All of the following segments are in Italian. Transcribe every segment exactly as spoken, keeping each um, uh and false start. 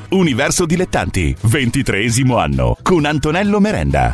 Universo Dilettanti, ventitreesimo anno, con Antonello Merenda.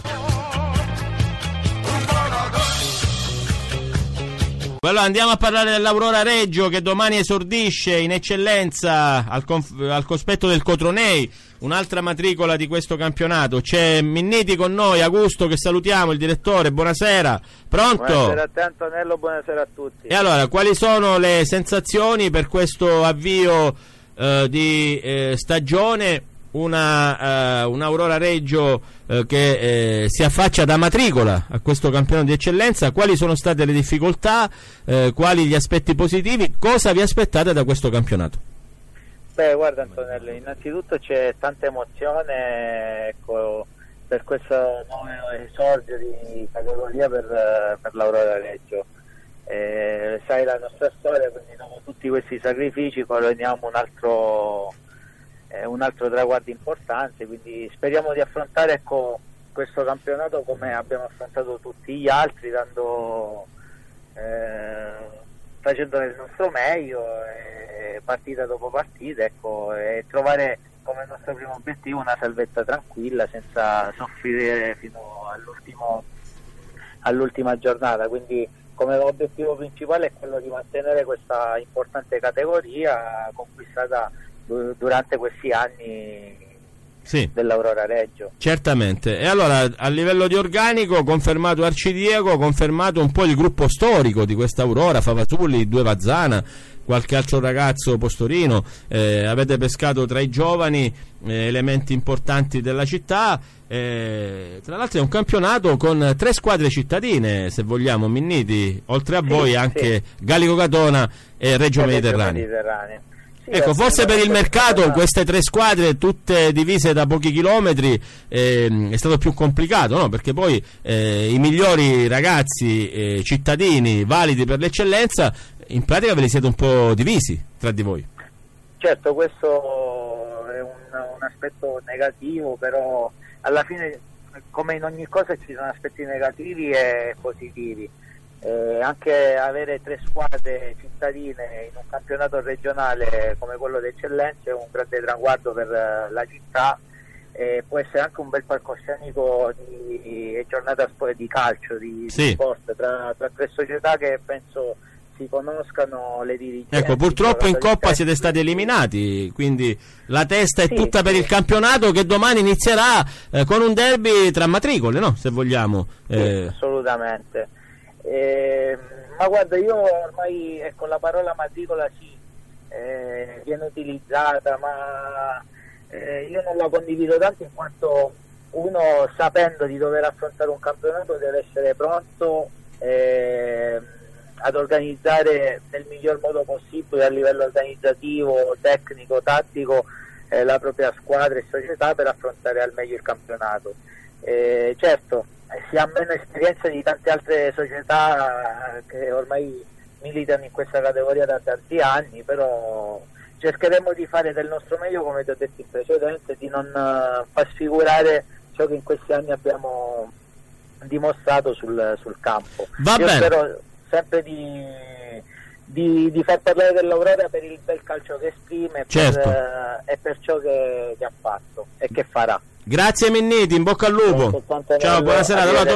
Allora andiamo a parlare dell'Aurora Reggio, che domani esordisce in eccellenza al, conf- al cospetto del Cotronei, un'altra matricola di questo campionato. C'è Minniti con noi, Augusto, che salutiamo, il direttore. Buonasera. Pronto? Buonasera a te, Antonello, buonasera a tutti. E allora, quali sono le sensazioni per questo avvio eh, di eh, stagione? Una, uh, un'Aurora Reggio uh, che eh, si affaccia da matricola a questo campionato di eccellenza. Quali sono state le difficoltà, uh, quali gli aspetti positivi, cosa vi aspettate da questo campionato? Beh, guarda Antonello, innanzitutto c'è tanta emozione, ecco, per questo nuovo esordio di categoria per, per l'Aurora Reggio. Eh, sai la nostra storia, quindi dopo tutti questi sacrifici coroniamo un altro un altro traguardo importante, quindi speriamo di affrontare, ecco, questo campionato come abbiamo affrontato tutti gli altri, dando eh, facendo il nostro meglio, eh, partita dopo partita, ecco, e trovare come nostro primo obiettivo una salvezza tranquilla senza soffrire fino all'ultimo all'ultima giornata. Quindi come obiettivo principale è quello di mantenere questa importante categoria conquistata durante questi anni, sì, dell'Aurora Reggio. Certamente. E allora, a livello di organico, confermato Arcidiego, confermato un po' il gruppo storico di questa Aurora, Favatulli, Due Vazzana, qualche altro ragazzo postorino, eh, avete pescato tra i giovani eh, elementi importanti della città. Eh, tra l'altro è un campionato con tre squadre cittadine, se vogliamo, Minniti, oltre a sì, voi anche sì. Gallico Catona e Reggio Mediterraneo. Sì, ecco, forse per il mercato queste tre squadre tutte divise da pochi chilometri eh, è stato più complicato, no? Perché poi eh, i migliori ragazzi eh, cittadini validi per l'eccellenza in pratica ve li siete un po' divisi tra di voi. Certo, questo è un, un aspetto negativo, però alla fine, come in ogni cosa, ci sono aspetti negativi e positivi. Eh, anche avere tre squadre cittadine in un campionato regionale come quello d'eccellenza è un grande traguardo per uh, la città, eh, può essere anche un bel palcoscenico di, di giornata di calcio, di, sì. di sport tra, tra tre società che penso si conoscano le dirigenze. Ecco, purtroppo in Coppa siete stati eliminati, quindi la testa è sì, tutta sì. per il campionato, che domani inizierà eh, con un derby tra matricole, no? Se vogliamo. Eh... Sì, assolutamente. Eh, ma guarda, io ormai, ecco, la parola matricola sì, eh, viene utilizzata, ma eh, io non la condivido tanto, in quanto uno, sapendo di dover affrontare un campionato, deve essere pronto eh, ad organizzare nel miglior modo possibile a livello organizzativo, tecnico, tattico eh, la propria squadra e società per affrontare al meglio il campionato. Eh, certo, si ha meno esperienza di tante altre società che ormai militano in questa categoria da tanti anni, però cercheremo di fare del nostro meglio, come ti ho detto in precedenza, di non uh, far sfigurare ciò che in questi anni abbiamo dimostrato sul, sul campo. Va Io bene. spero sempre di, di, di far parlare dell'Aurora per il bel calcio che esprime, certo. per, uh, e per ciò che, che ha fatto e che farà. Grazie Minniti, in bocca al lupo. Ciao, buona serata.